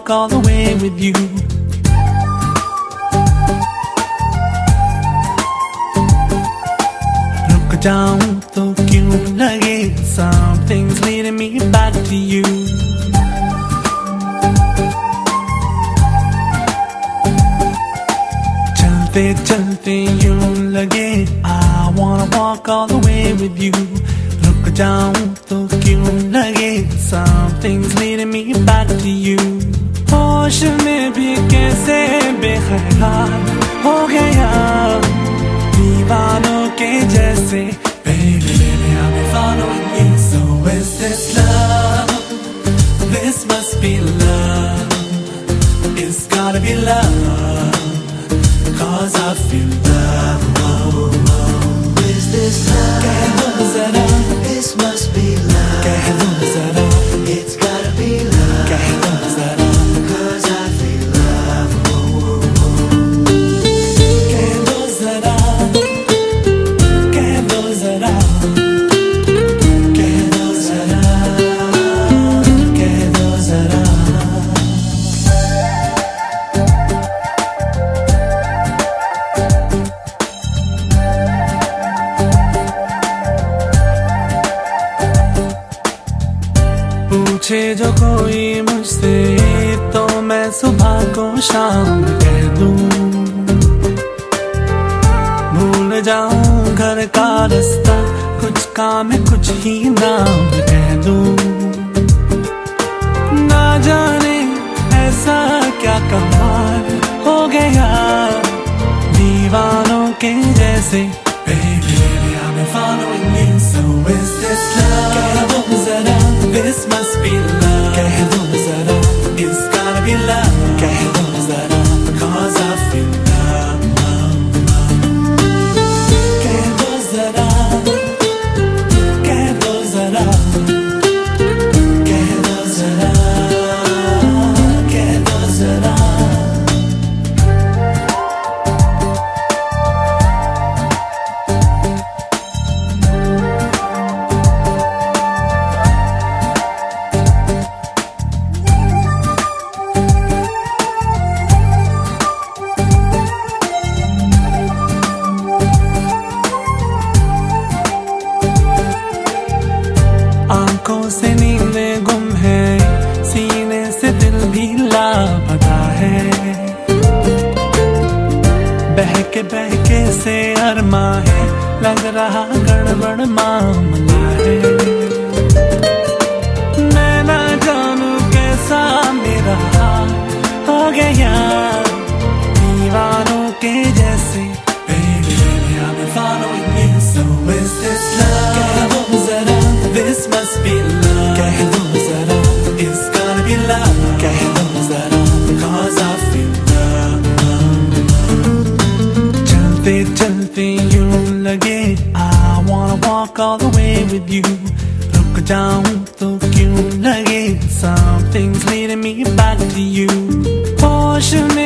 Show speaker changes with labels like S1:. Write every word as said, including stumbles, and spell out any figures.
S1: walk all the way with you. रुक जाऊं तो क्यों लगे, something's leading me back to you. चलते चलते यूं लगे, I wanna walk all the way with you. रुक जाऊं तो क्यों लगे, something's leading me back to you. होश में भी कैसे बेख्याल हो गया, दीवानों के जैसे. Baby, baby, I've been following you. So is this love? This must be love. It's gotta be love, 'cause I feel love. Oh, oh.
S2: Is this love?
S1: कह दो जरा,
S2: This must be love.
S1: कह दो जरा,
S2: It's gotta be love.
S1: कह दो जरा,
S2: 'Cause I feel love. Oh, oh, oh.
S1: कह दो जरा, कह दो जरा, कह दो जरा, कह दो जरा. पूछे जो कोई मुझसे तो मैं सुबह को शाम कह दूं. भूल जाऊं घर का रास्ता, कुछ काम कुछ ही नाम कह दूं. ना जाने ऐसा क्या कमाल हो गया, दीवानों के जैसे. Baby, baby, I've been following you. So is this love? कह दो जरा, this must be love. कह दो जरा, it's gotta be love. कह दो जरा, 'cause I feel love. कह दो जरा, कह दो जरा, कह दो जरा, कह दो जरा. आंखों से नींदें गुम है, सीने से दिल भी लापता है. बहके बहके से अरमा है, लग रहा गड़बड़ मामला है. मैं ना जानू कैसा मेरा हाल हो गया, दीवानों के जैसे. Baby, baby, I've been following you. So is this love? कह दो जरा, this must be love. कह दो जरा, it's gotta be love. कह दो जरा, 'cause I feel love. चलते चलते यूं लगे, I wanna walk all the way with you. रुक जाऊं तो क्यों लगे, something's leading me back to you. होश